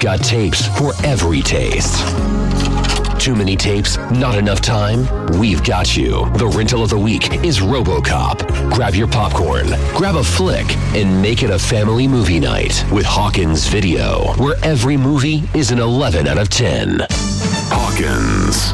got tapes for every taste. Too many tapes? Not enough time? We've got you. The rental of the week is RoboCop. Grab your popcorn, grab a flick, and make it a family movie night with Hawkins Video, where every movie is an 11 out of 10. Hawkins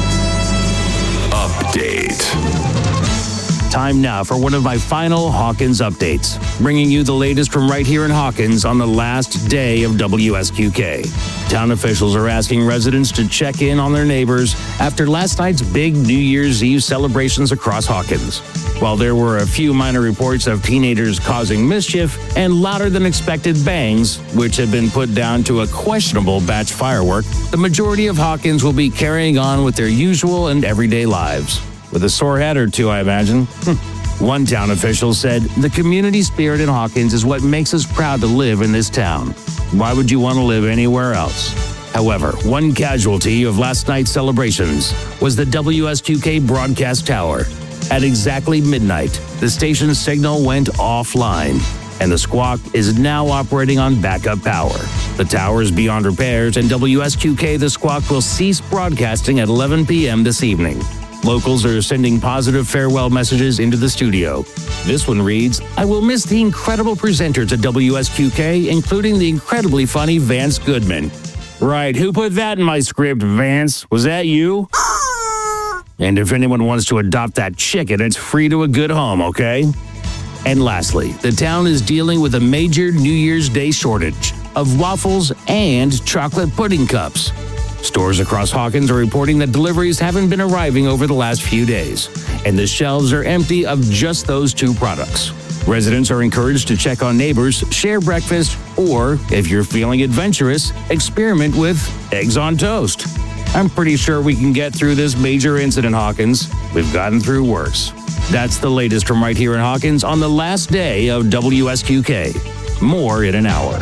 Update. Time now for one of my final Hawkins updates, bringing you the latest from right here in Hawkins on the last day of WSQK. Town officials are asking residents to check in on their neighbors after last night's big New Year's Eve celebrations across Hawkins. While there were a few minor reports of teenagers causing mischief and louder than expected bangs, which have been put down to a questionable batch firework, the majority of Hawkins will be carrying on with their usual and everyday lives. With a sore head or two, I imagine. One town official said, "The community spirit in Hawkins is what makes us proud to live in this town. Why would you want to live anywhere else?" However, one casualty of last night's celebrations was the WSQK broadcast tower. At exactly midnight, the station's signal went offline, and the squawk is now operating on backup power. The tower is beyond repairs, and WSQK The Squawk will cease broadcasting at 11 p.m. this evening. Locals are sending positive farewell messages into the studio. This one reads, "I will miss the incredible presenters at WSQK, including the incredibly funny Vance Goodman." Right, who put that in my script, Vance? Was that you? And if anyone wants to adopt that chicken, it's free to a good home, okay? And lastly, the town is dealing with a major New Year's Day shortage of waffles and chocolate pudding cups. Stores across Hawkins are reporting that deliveries haven't been arriving over the last few days, and the shelves are empty of just those two products. Residents are encouraged to check on neighbors, share breakfast, or, if you're feeling adventurous, experiment with eggs on toast. I'm pretty sure we can get through this major incident, Hawkins. We've gotten through worse. That's the latest from right here in Hawkins on the last day of WSQK. More in an hour.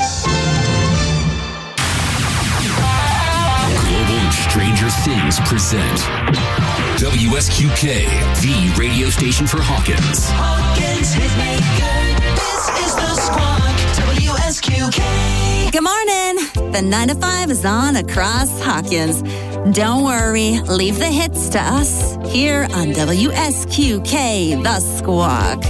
Stranger Things present WSQK, the radio station for Hawkins. Hawkins Hitmaker, this is the Squawk, WSQK. Good morning. The 9 to 5 is on across Hawkins. Don't worry, leave the hits to us here on WSQK, The Squawk.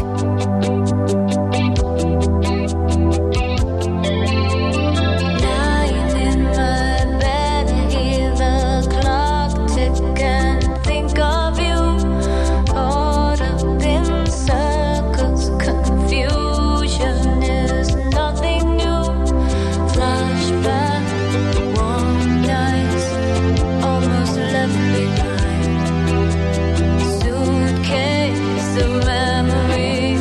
Suitcase of memories.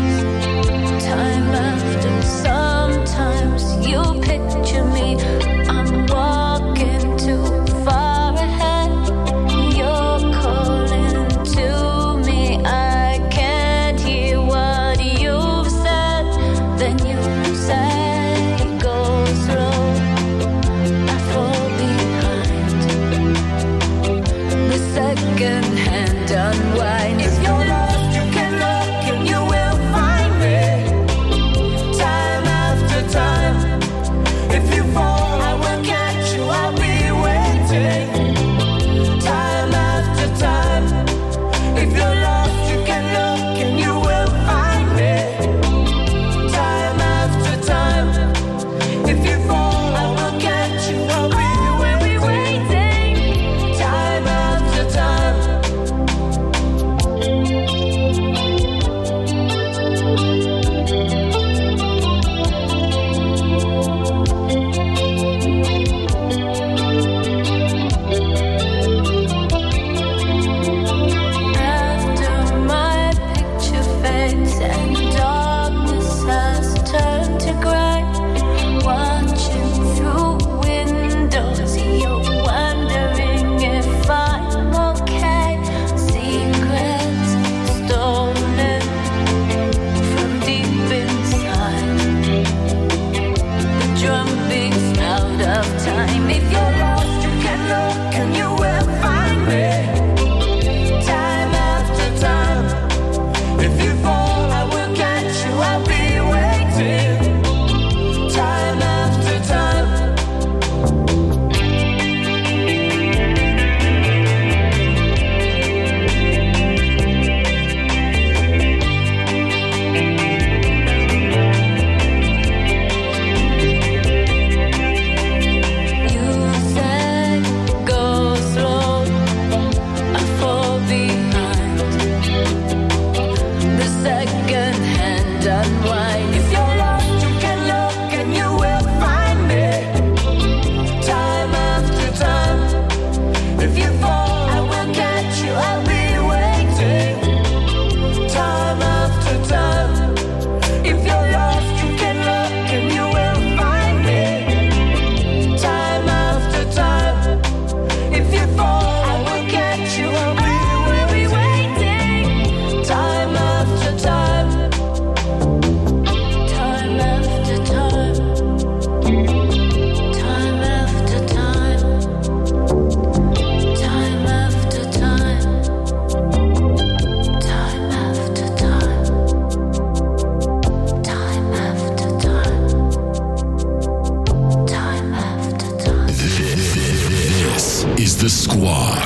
The Squawk.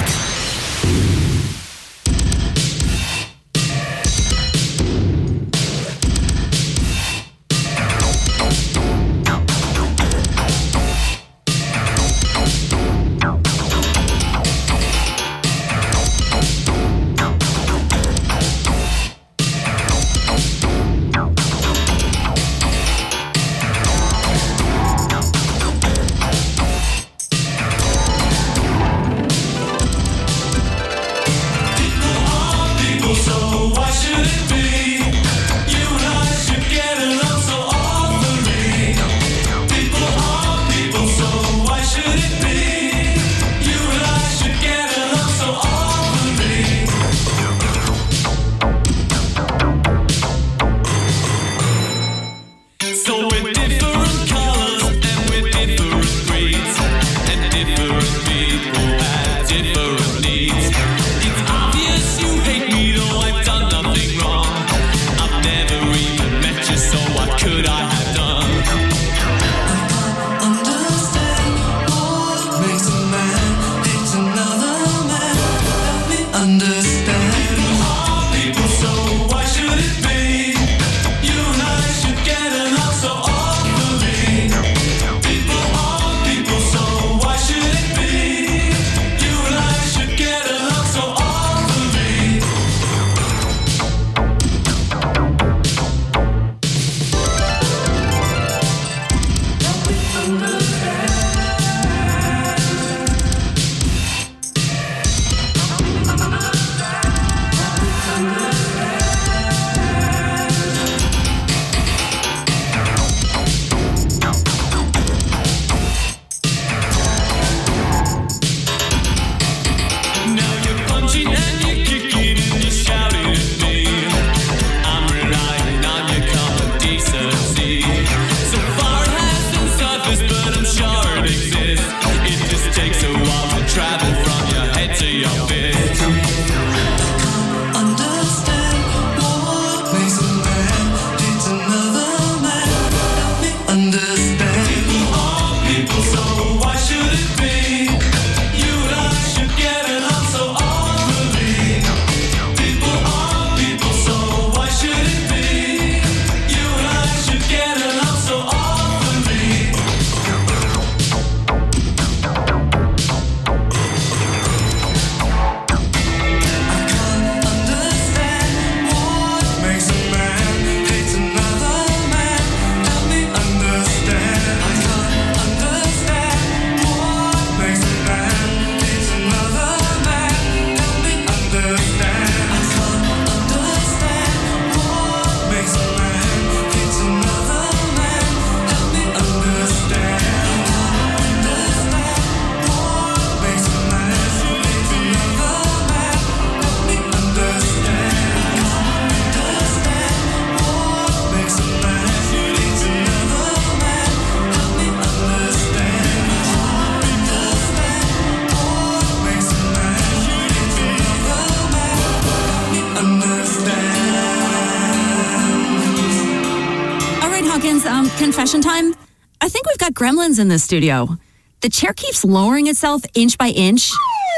Confession time. I think we've got gremlins in this studio. The chair keeps lowering itself inch by inch.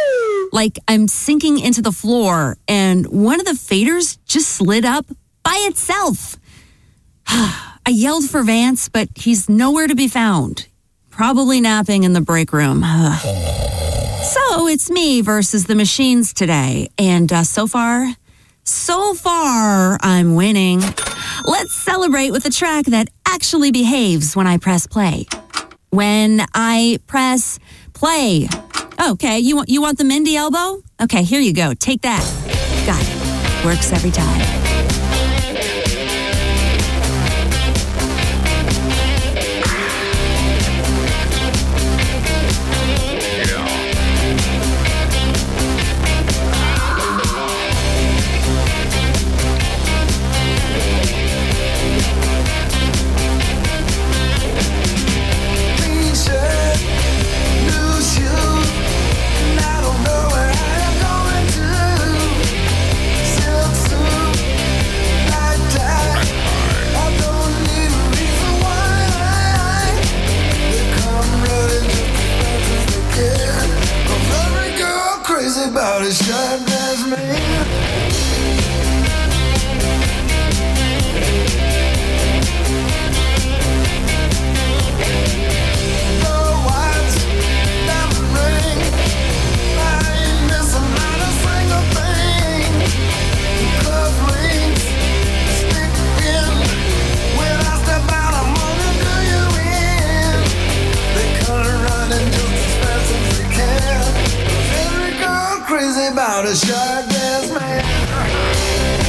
Like I'm sinking into the floor, and one of the faders just slid up by itself. I yelled for Vance, but he's nowhere to be found. Probably napping in the break room. So it's me versus the machines today. And so far, I'm winning. Let's celebrate with a track that actually behaves when I press play. When I press play. Okay, you want the Mindy elbow? Okay, here you go. Take that. Got it. Works every time. I don't know what I'm going to. a shark dance man.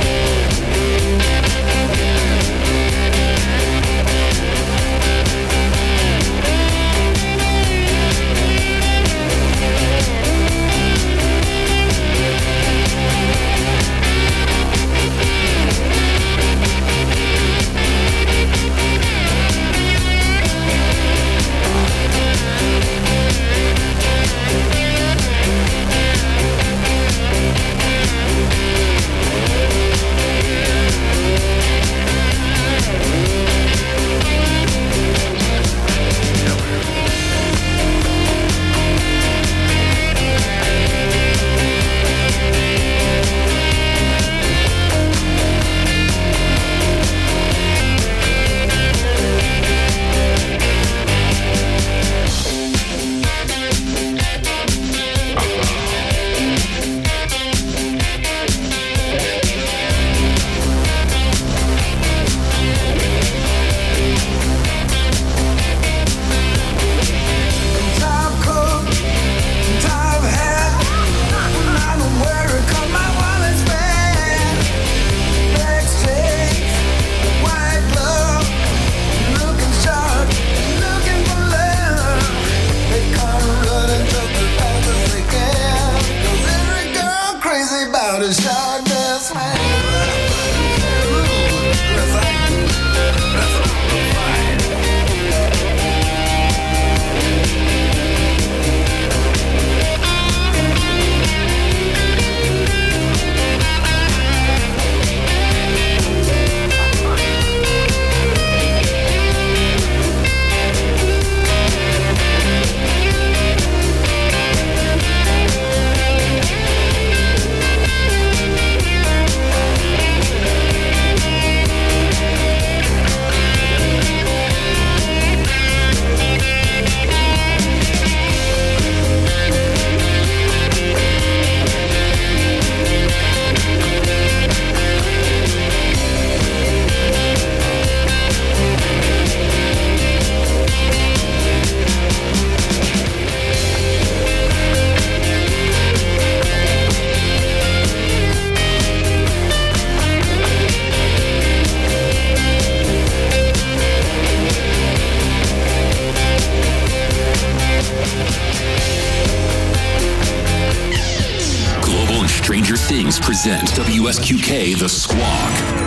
Stranger Things present WSQK The Squawk.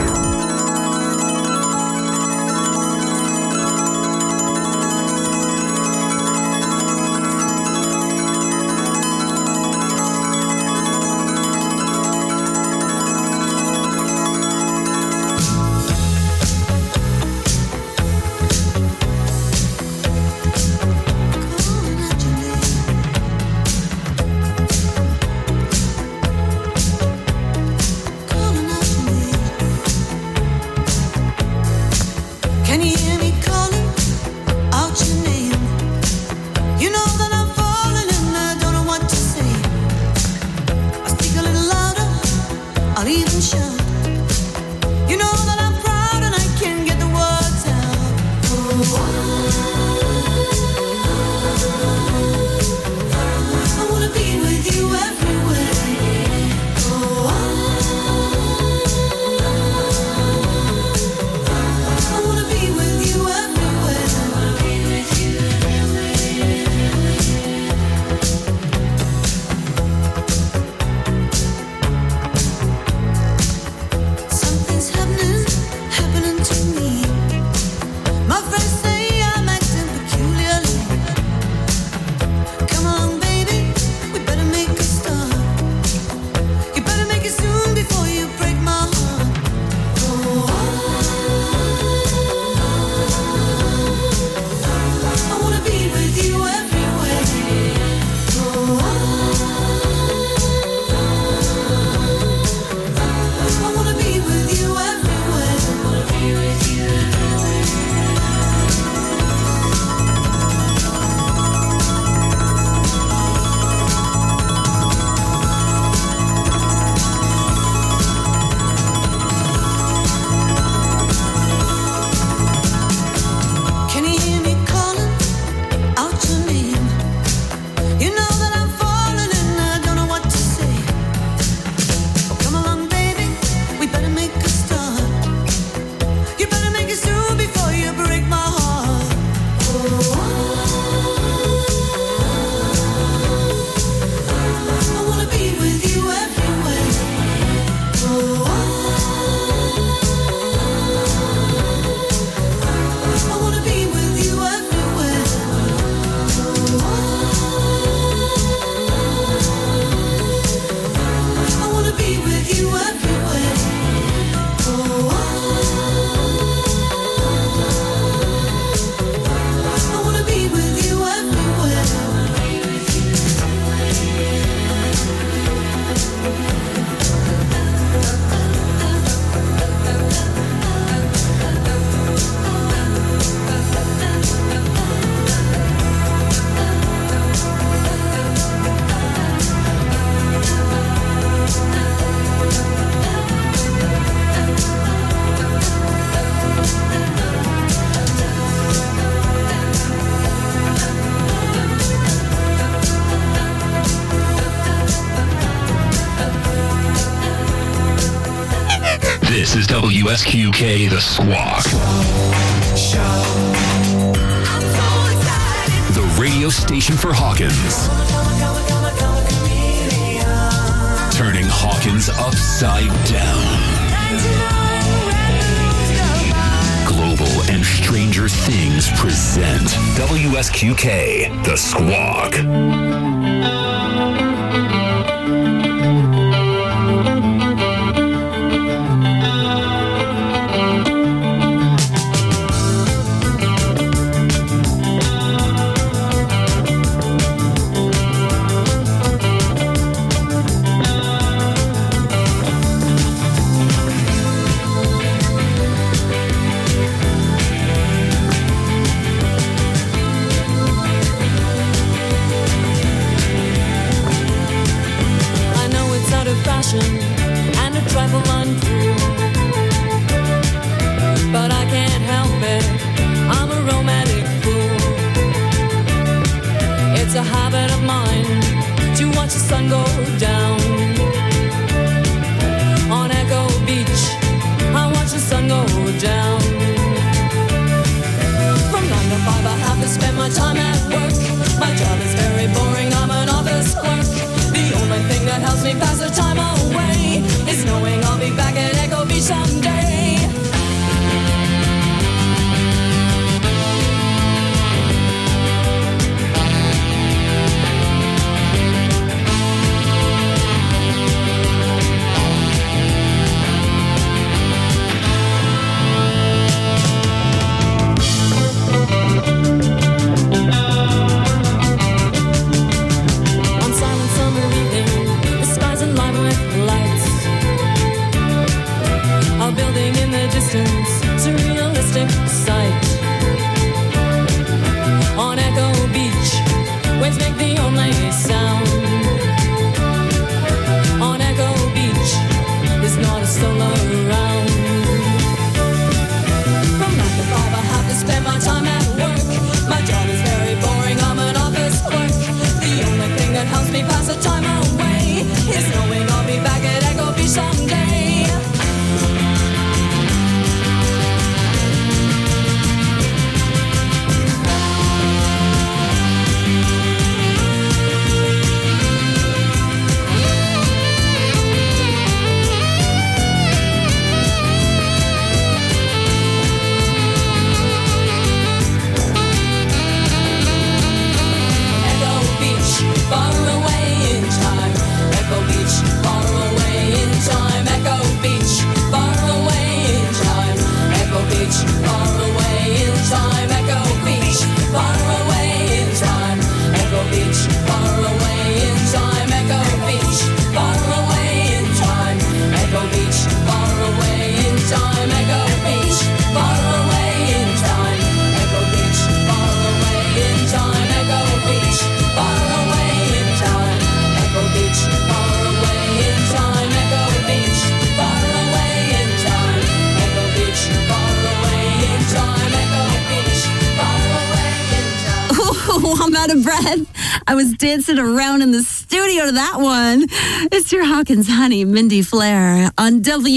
This is WSQK, The Squawk. The radio station for Hawkins. Turning Hawkins upside down. Global and Stranger Things present WSQK, The Squawk. And a trifle untrue, but I can't help it, I'm a romantic fool. It's a habit of mine to watch the sun go down. On Echo Beach, I watch the sun go down. From 9 to 5 I have to spend my time at work. My job is very boring, I'm an office clerk. The only thing that helps me pass the time away is knowing I'll be back at Echo Beach someday. Building in the distance, surrealistic sight. On Echo Beach, waves make the only sound. On Echo Beach, there's not a soul around. From 9 to 5 I have to spend my time at work. My job is very boring, I'm an office clerk. The only thing that helps me pass the time away is knowing I'll be back at Echo Beach someday. I'm out of breath. I was dancing around in the studio to that one. It's your Hawkins honey, Mindy Flair, on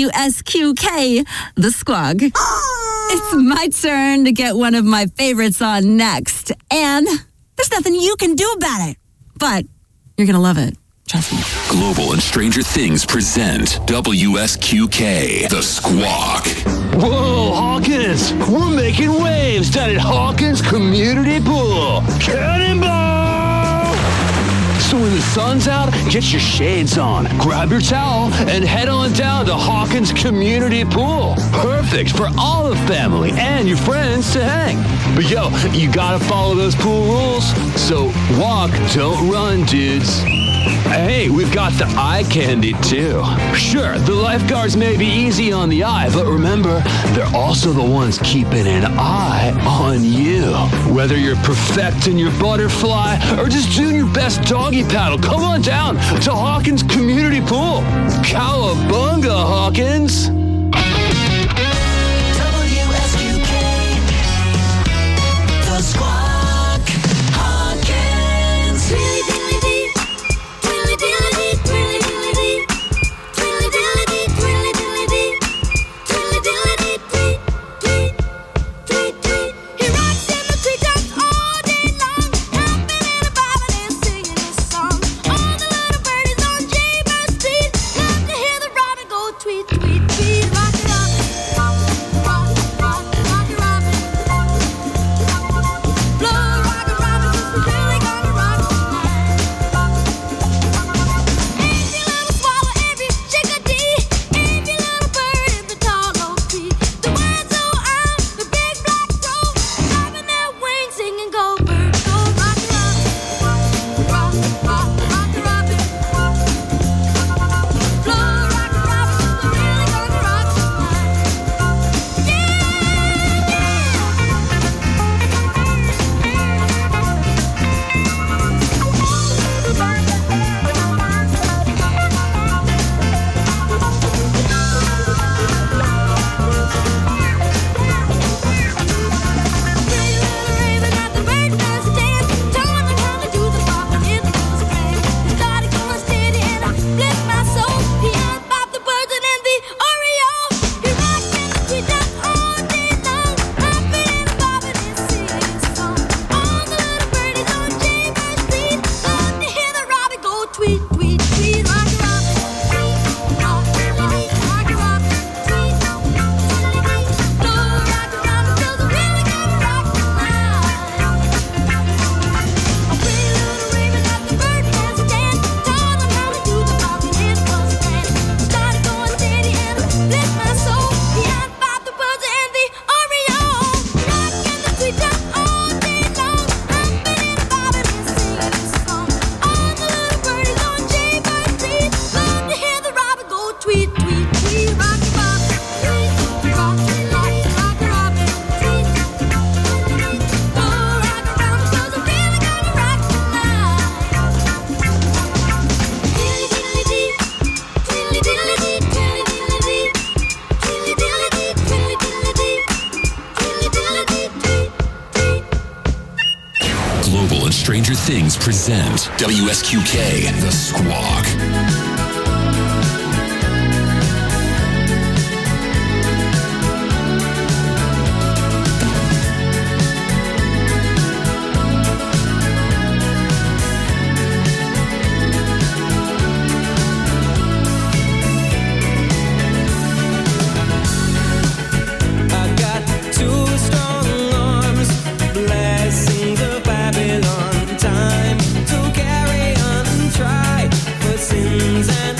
WSQK, The Squawk. It's my turn to get one of my favorites on next. And there's nothing you can do about it. But you're going to love it. Trust me. Global and Stranger Things present WSQK, The Squawk. Whoa, Hawkins! We're making waves down at Hawkins Community Pool. Cannonball! So when the sun's out, get your shades on, grab your towel, and head on down to Hawkins Community Pool. Perfect for all the family and your friends to hang. But yo, you gotta follow those pool rules. So walk, don't run, dudes. Hey, we've got the eye candy, too. Sure, the lifeguards may be easy on the eye, but remember, they're also the ones keeping an eye on you. Whether you're perfecting your butterfly or just doing your best doggy paddle, come on down to Hawkins Community Pool. Cowabunga, Hawkins! WSQK, The Squawk, Hawkins. Really diddly dee, really diddly dee, really diddly dee, really diddly dee, really diddly dee, Stranger Things present WSQK, The Squawk. Time to carry on, try for sins and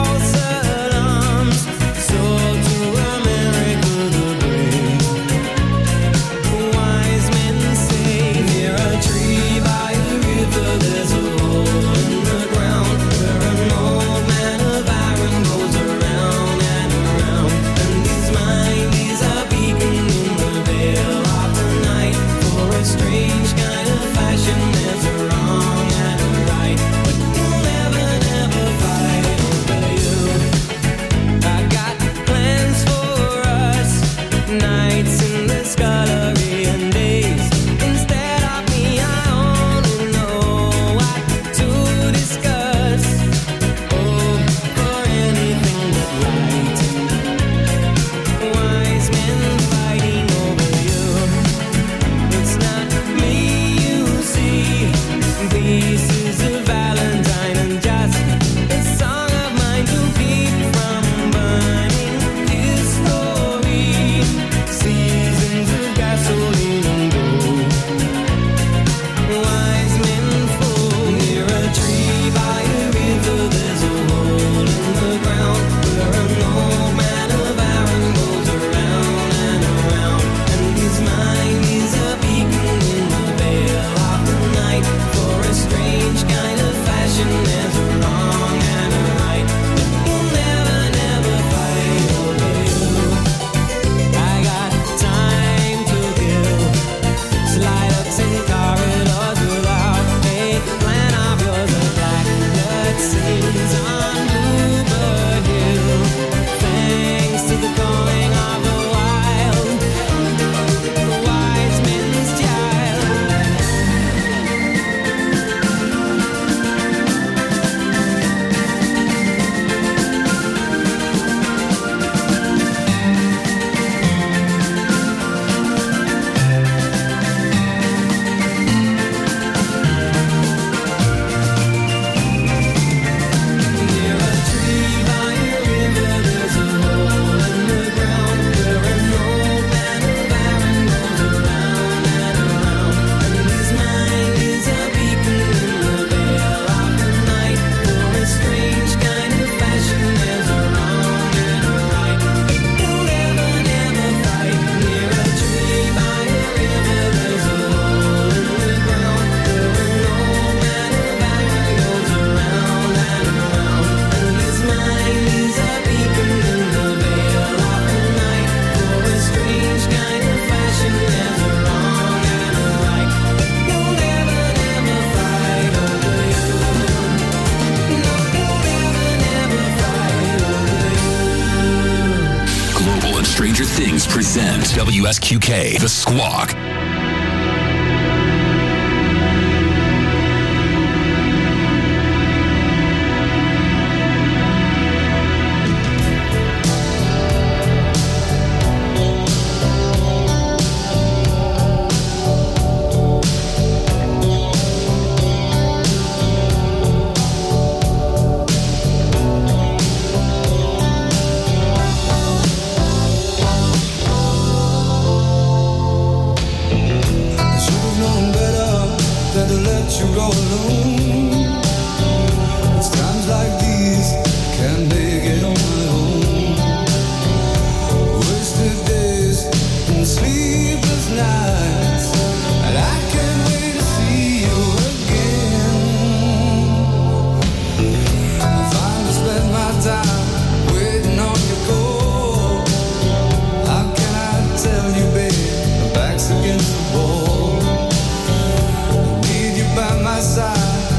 Stranger Things present WSQK, The Squawk. By my side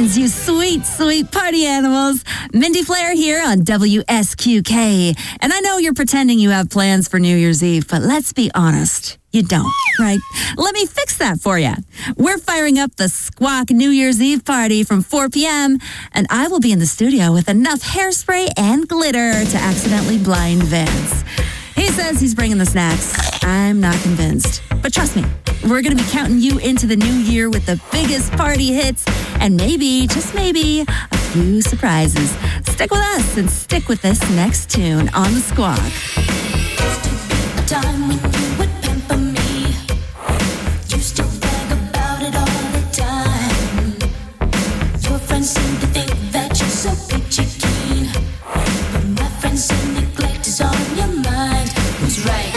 Greetings, you sweet, sweet party animals. Mindy Flair here on WSQK. And I know you're pretending you have plans for New Year's Eve, but let's be honest. You don't, right? Let me fix that for you. We're firing up the Squawk New Year's Eve party from 4 p.m., and I will be in the studio with enough hairspray and glitter to accidentally blind Vance. He says he's bringing the snacks. I'm not convinced. But trust me, we're going to be counting you into the new year with the biggest party hits and maybe, just maybe, a few surprises. Stick with us and stick with this next tune on the Squawk. A time when you would pamper me. You still brag about it all the time. Your friends seem to think that you're so peachy keen. But my friends say neglect is on your mind. Who's right?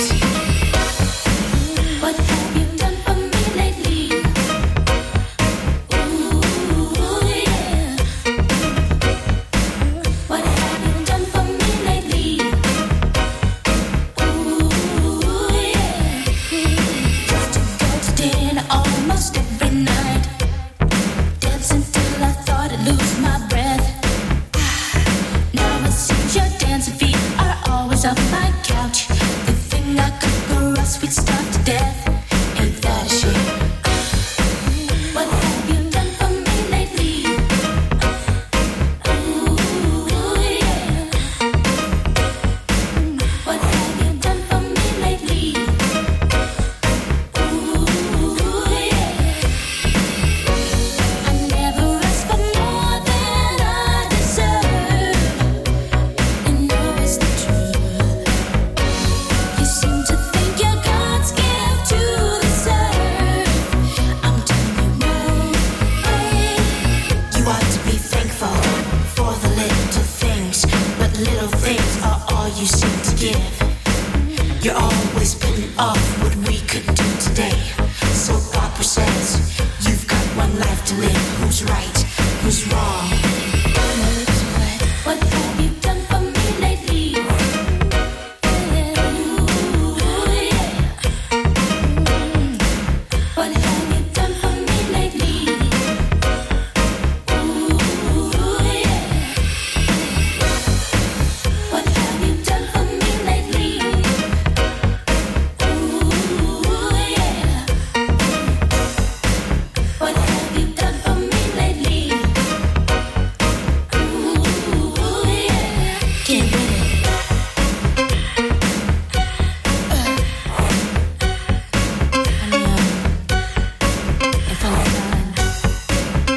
What have you done for me lately? Ooh, yeah. What have you done for me lately? Ooh, yeah. Used to go to dinner almost every night. Dance until I thought I'd lose my breath. Now it seems your dancing feet are always on my couch. The thing I could go us, we'd starve to death. Ain't that a shame? What have you done for me lately? Ooh, yeah. What have you done for me lately? Ooh, yeah. I never asked for more than I deserve. And know it's the truth. You seem to think your God's gift to the serve. I'm telling you no way. You ought to be thankful for the little things, but little things are all you seem to give. You're always putting off what we could do today. So Papa says you've got one life to live. Who's right? Who's wrong? What have you done for me lately? What have you done for me lately? What have you done for me lately? What have you done for me lately? Get with it. If I'm fine.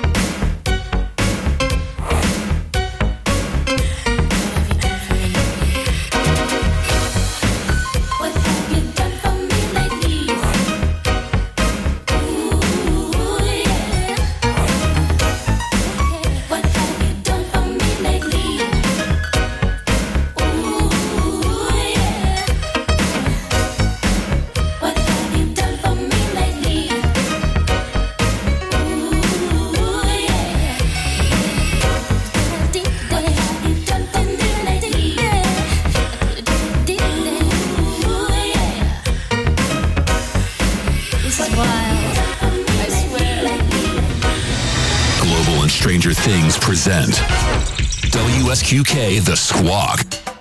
What have you done for me lately? Ooh, yeah. What have you done for me lately? Ooh, yeah. What have you done for me lately? Ooh, yeah. What have you done for me lately? Ooh, yeah. This is wild. I swear. Global and Stranger Things present WSQK The Squawk.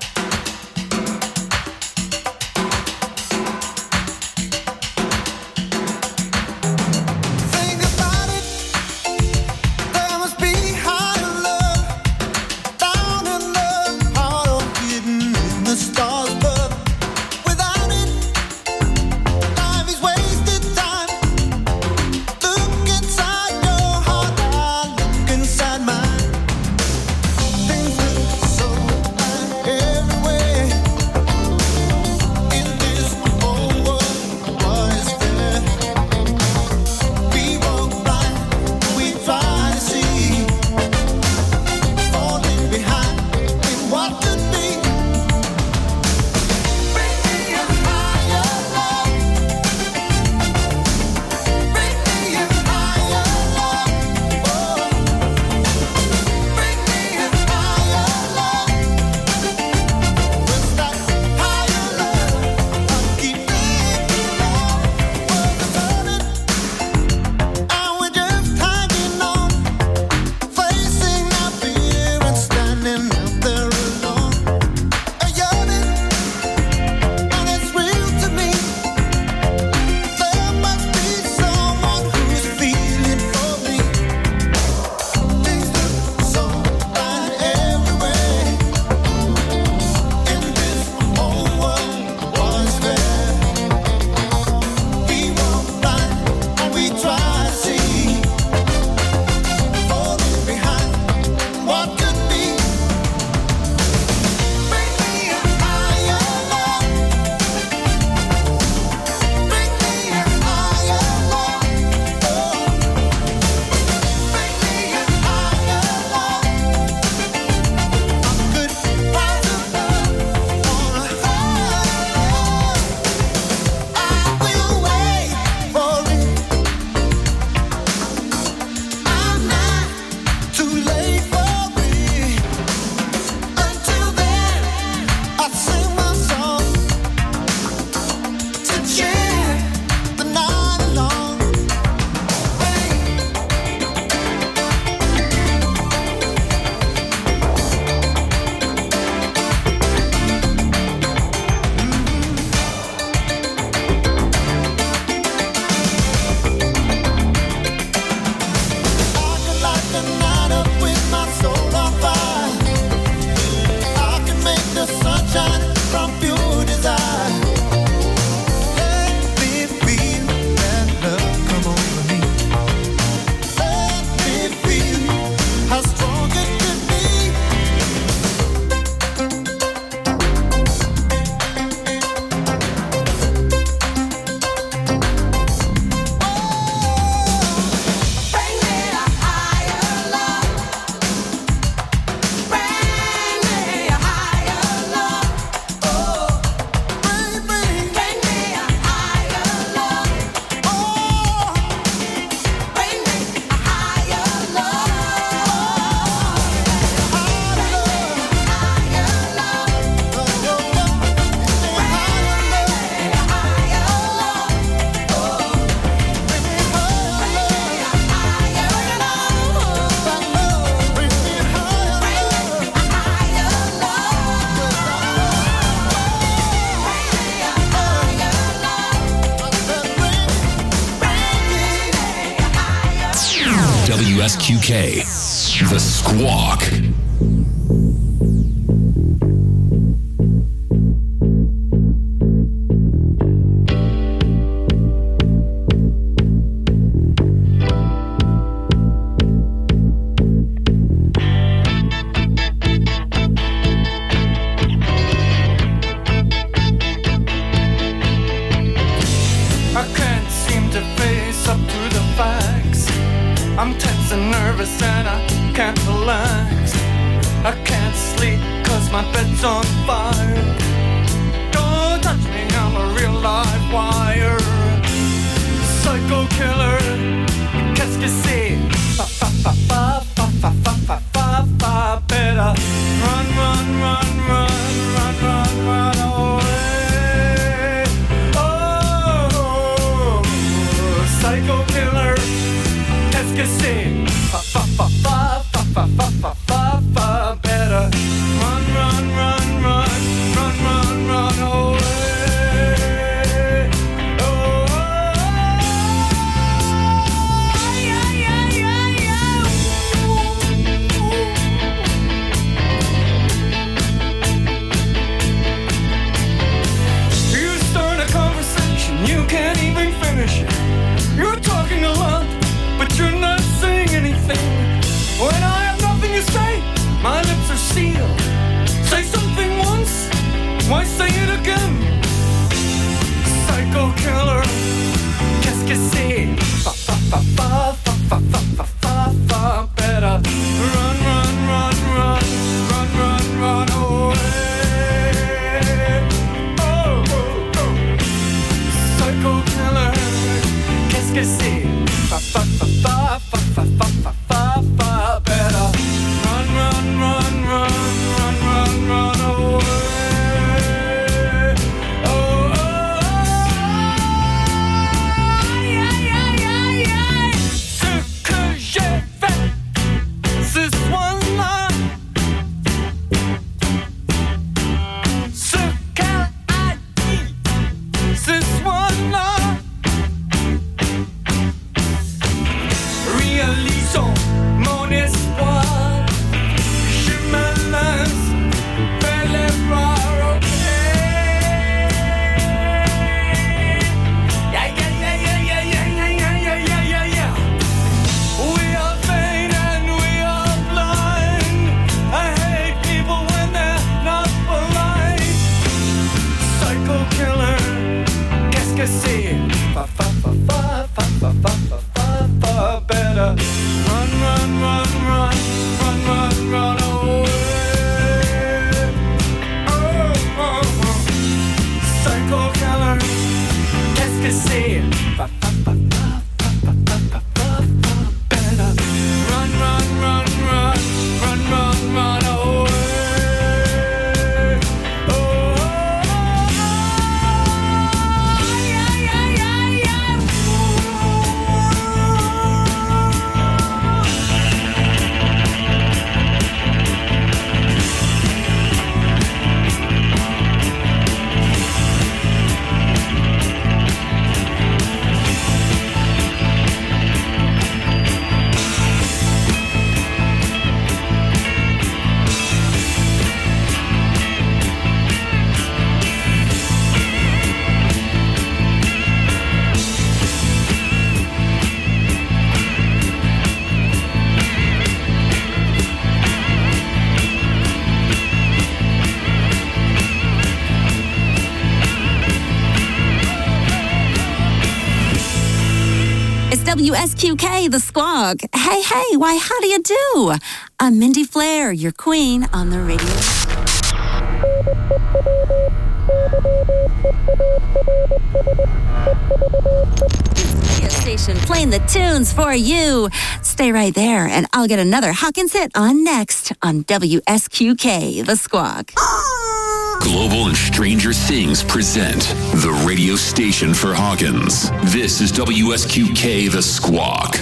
Think about it. There must be higher love, down in the heart of hidden in the stars, but without it, life is wasted time. Look inside your heart, I look inside mine. Things look so WSQK, The Squawk. I can't seem to face up to the facts. I'm tense and nervous and I can't relax. I can't sleep cause my bed's on fire. Don't touch me, I'm a real live wire. Psycho killer, qu'est-ce que c'est? Fa fa fa fa fa fa fa fa fa fa. Better run, run, run, run, run, run, run away. Oh, psycho killer, qu'est-ce que c'est? Fa fa fa fa fa fa fa fa fa fa. Better run, run, run, run, run, run, run away. You start a conversation, you can't even finish it. You're talking a lot, but you're not saying anything. When I have nothing to say, my lips are sealed. Say something once, why say it again? Psycho killer, qu'est-ce que c'est? Fa fa fa fa fa fa fa fa fa fa. Better run, run, run, run, run, run, run away. Oh, oh, oh. Psycho killer, qu'est-ce que c'est? Fa fa fa fa fa fa fa fa fa fa. Better run, run, run, run, run, run, run away. Oh, oh, oh. Ce que j'ai fait ce soir-là, ce qu'elle a dit ce soir-là. Réalisons mon espoir. Je me lance vers les bras, ok. Yeah, yeah, yeah, yeah, yeah, yeah, yeah, yeah, yeah, yeah, yeah. We are vain and we are blind. I hate people when they're not polite. Psycho killer, qu'est-ce que c'est? Fa fa fa fa fa fa fa fa fa fa. Better run, run, run, run, run, run, run away. Oh, oh, oh. Psycho killer, qu'est-ce que c'est? Fa fa fa fa fa fa fa fa fa. Better run, run, run, run, run, run, run away. Oh, oh, oh. Yeah, yeah, yeah, yeah. It's WSQK, The Squawk. Hey, hey, why, how do you do? I'm Mindy Flair, your queen on the radio. Radio station playing the tunes for you. Stay right there, and I'll get another Hawkins hit on next on WSQK, The Squawk. Global and Stranger Things present the radio station for Hawkins. This is WSQK The Squawk.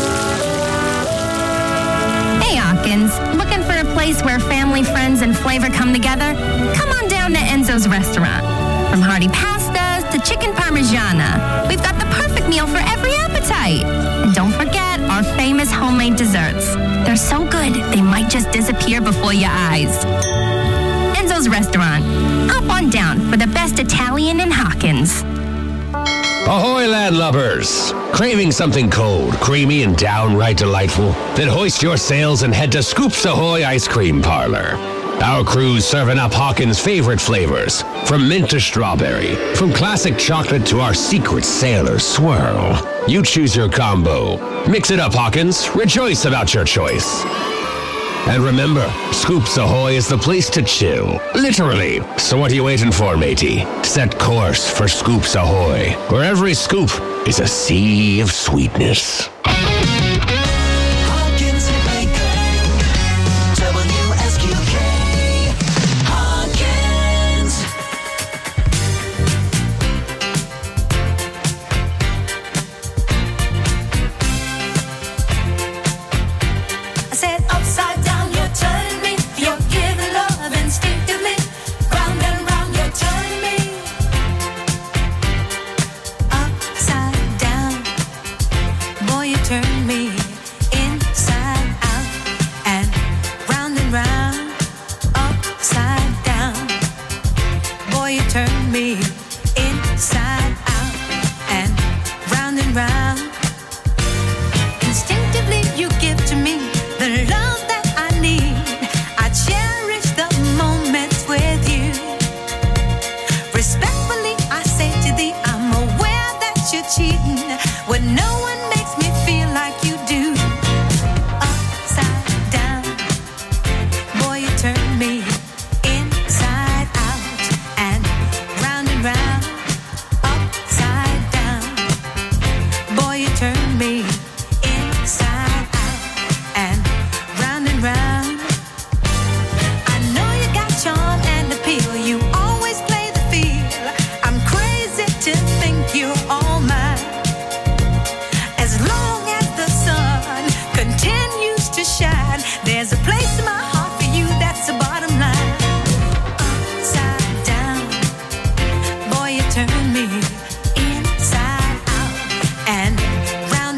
Hey Hawkins, looking for a place where family, friends, and flavor come together? Come on down to Enzo's restaurant. From hearty pastas to chicken parmigiana, we've got the perfect meal for every appetite. And don't forget our famous homemade homemade desserts. They're so good, they might just disappear before your eyes. Enzo's Restaurant. Hop on down for the best Italian in Hawkins. Ahoy, landlubbers! Craving something cold, creamy, and downright delightful? Then hoist your sails and head to Scoops Ahoy Ice Cream Parlor. Our crew's serving up Hawkins' favorite flavors, from mint to strawberry, from classic chocolate to our secret sailor swirl. You choose your combo. Mix it up, Hawkins. Rejoice about your choice. And remember, Scoops Ahoy is the place to chill. Literally. So what are you waiting for, matey? Set course for Scoops Ahoy, where every scoop is a sea of sweetness. Hawkins and Baker, WSQK, Hawkins. I said upside down, you're turning me. You're giving love instinctively. Round and round, you're turning me. Upside down, boy, you turn me inside out and round and round. Upside down, boy, you turn me inside out and round. Instinctively, you give to me the love that I need. I cherish the moments with you. Respectfully, I say to thee, I'm aware that you're cheating when no one makes me feel like you do. Upside down, boy, you turn me inside out and round. Upside down, boy, you turn me inside out and round. I know you got charm and appeal. You always play the field. I'm crazy to think you're all mine. As long as the sun continues to shine, there's a place in my heart for you. That's the bottom line. Upside down, boy, you turn me inside out and round.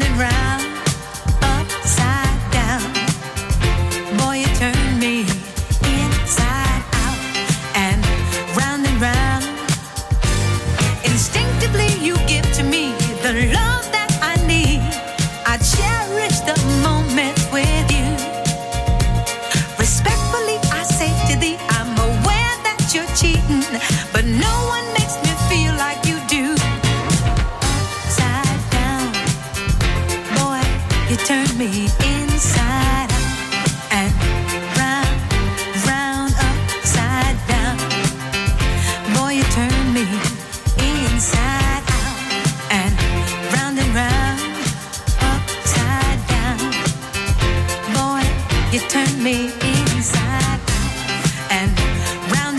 Upside down, boy, you turn me inside out and round. Instinctively, you give to me the love that I need. I cherish the moments with you. Respectfully, I say to thee, I'm aware that you're cheating, but no one makes me feel like you do. Upside down, boy, you turn me inside out and round. Upside down, boy, you turn me inside out and round. Upside down, boy, you turn me inside out and round.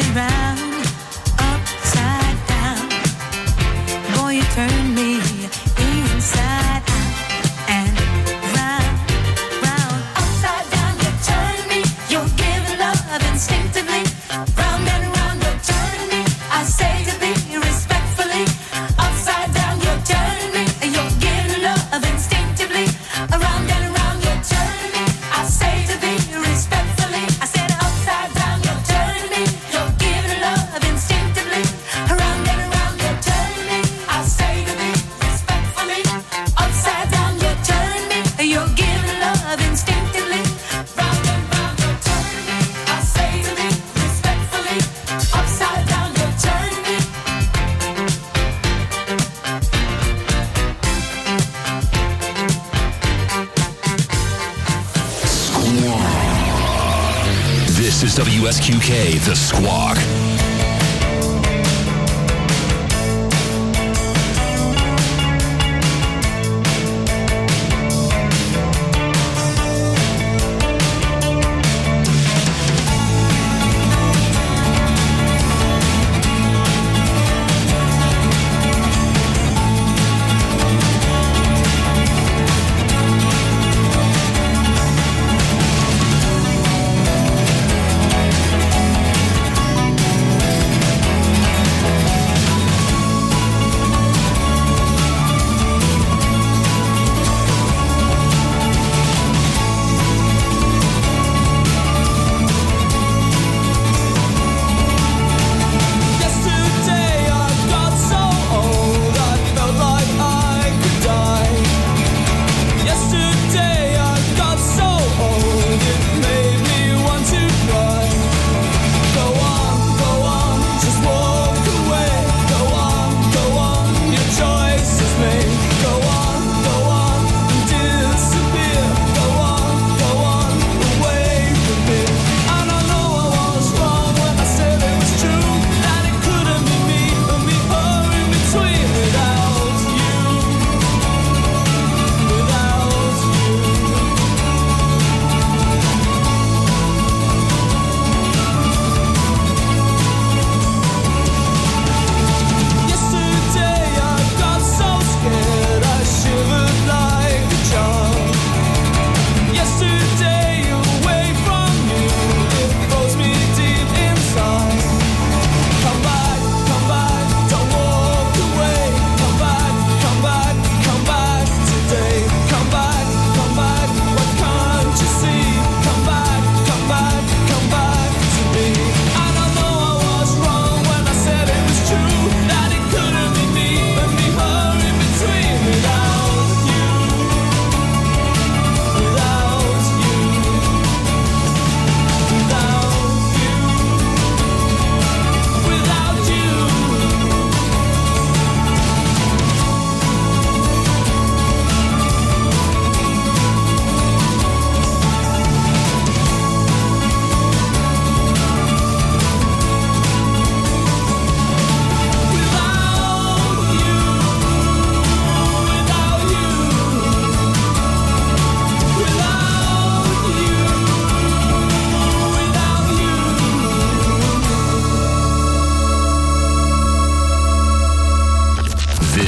Upside down, boy, you turn me inside out and round. Upside down, you turn me. You're giving love instinctively. Round and round, you're turning me. I say to thee respectfully. Upside down, you're turning me. You're giving love instinctively. Around and around, you're turning me. I say to thee respectfully. I said upside down, you're turning me. You're giving love instinctively. Around and around, you're turning me. I say to thee respectfully. Upside down, you're turning me. You're giving love instinctively. Round and round, you're turning me. I say to thee respectfully. Upside down, you're turning me. This is WSQK, The Squawk.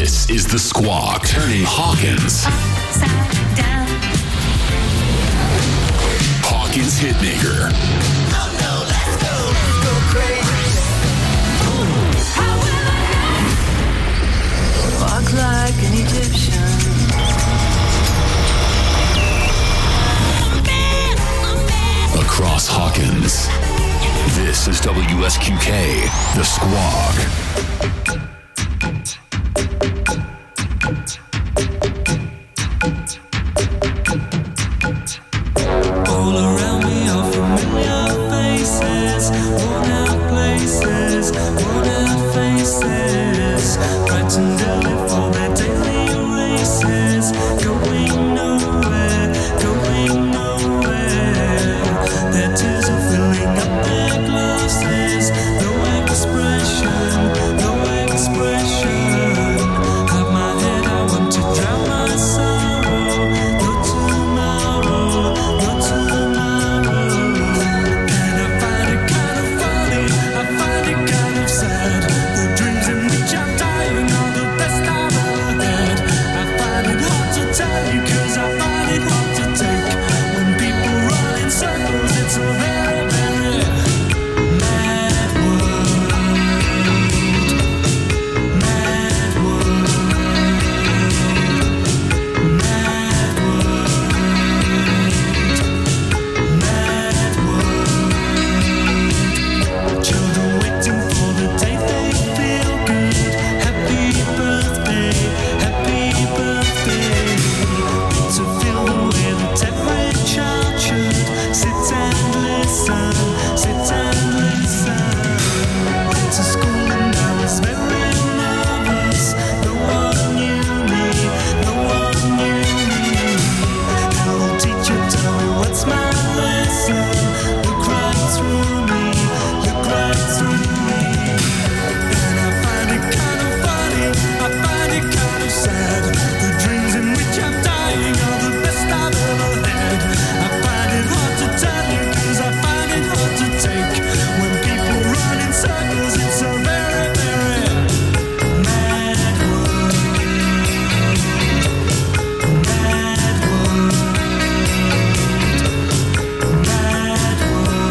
This is The Squawk, turning Hawkins. Upside down. Hawkins Hitmaker. Walk like an Egyptian. Across Hawkins. This is WSQK, The Squawk. All around me are familiar faces, worn out places, worn out faces, frightened early for their daily races, going nowhere, going nowhere. Their tears are filling up their glasses, no expression, no expression. Have my head, I want to drown my sorrow, no tomorrow, no tomorrow. And I find it kind of funny, I find it kind of sad. The dreams in which I'm dying are the best I've ever had. I find it hard to tell you, 'cause I find it hard to take. When people run in circles, it's a very, very mad world. Mad world. Mad world. Mad world. Children waiting for the day they feel good. Happy birthday, happy birthday. To feel the way that every child should. Sit and listen, sit and listen. Went to school and I was very nervous. No one knew me, no one knew me. Hello teacher, tell me what's my lesson. Look right through me, look right through me. And I find it kind of funny, I find it kind of sad. The dreams in which I'm dying are the best I've ever had. I find it hard to tell you, 'cause I find it hard to take. When people run in circles, it's a very, very mad world. Mad world. Mad world.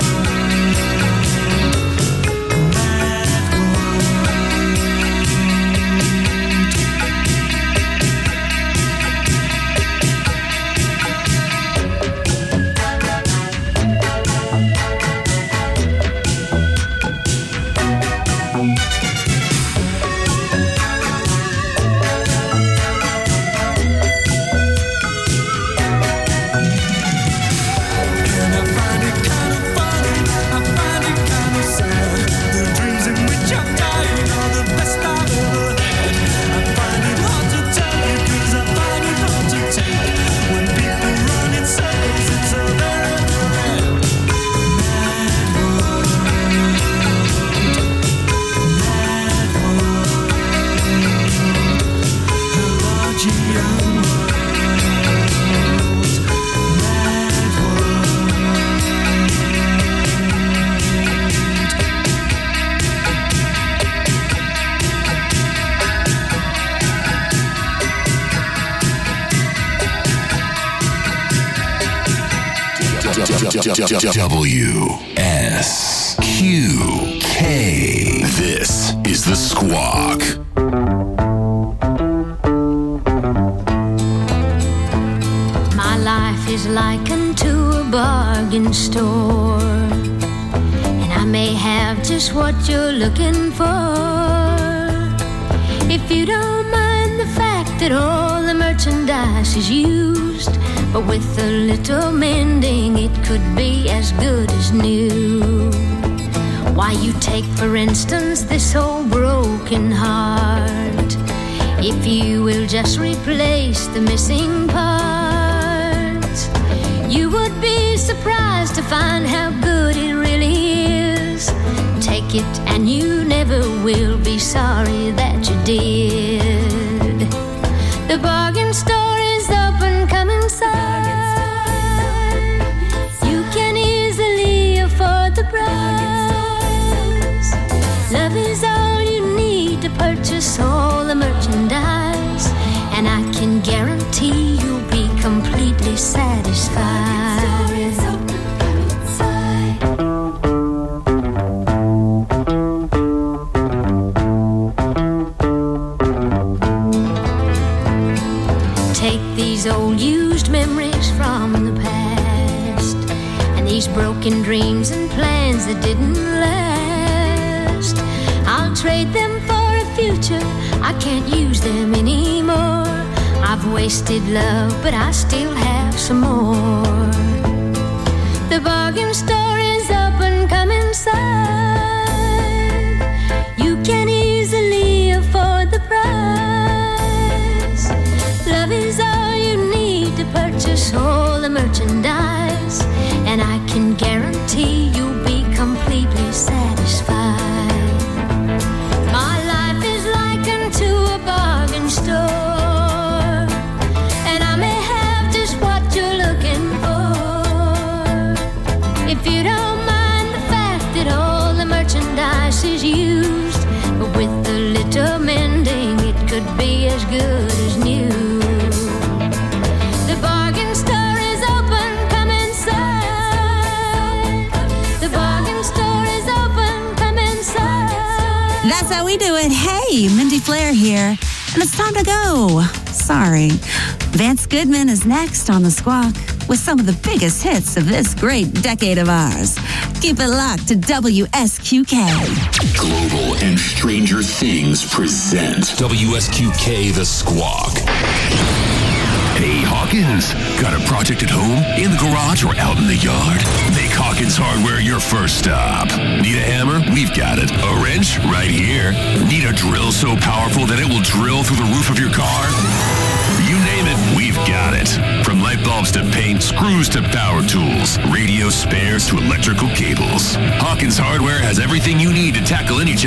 And I find it kind of funny, I find it kind of sad. The dreams in which I'm dying are the best I've ever had. I find it hard to tell you, 'cause I find it hard to take. When people run in circles, it's a very, very mad world. Mad world. A large young world. Mad world. WSQK. This is The Squawk. My life is likened to a bargain store, and I may have just what you're looking for. If you don't mind the fact that all the merchandise is used, but with a little mending it could be as good as new. Why, you take for instance this old broken heart. If you will just replace the missing parts, you would be surprised to find how good it really is. Take it and you never will be sorry that you did. The bargain store is open, come inside. You can easily afford the price. Love is all you need to purchase all the merchandise. making dreams and plans that didn't last. I'll trade them for a future, I can't use them anymore. I've wasted love, but I still have some more. The bargain store is open, come inside. You can easily afford the price. Love is all you need to purchase all the merchandise, and I can guarantee you'll be completely satisfied. My life is likened to a bargain store, and I may have just what you're looking for. If you don't mind the fact that all the merchandise is used, but with a little mending it could be as good as new. The bargain store is open, come inside. The bargain store is open, come inside. That's how we do it. Hey, Mindy Flair here. And it's time to go. Sorry. Vance Goodman is next on The Squawk with some of the biggest hits of this great decade of ours. Keep it locked to WSQK. Global and Stranger Things present WSQK The Squawk. Hey, Hawkins, got a project at home, in the garage, or out in the yard? Make Hawkins Hardware your first stop. Need a hammer? We've got it. A wrench? Right here. Need a drill so powerful that it will drill through the roof of your car? You name it, we've got it. From light bulbs to paint, screws to power tools, radio spares to electrical cables. Hawkins Hardware has everything you need to tackle any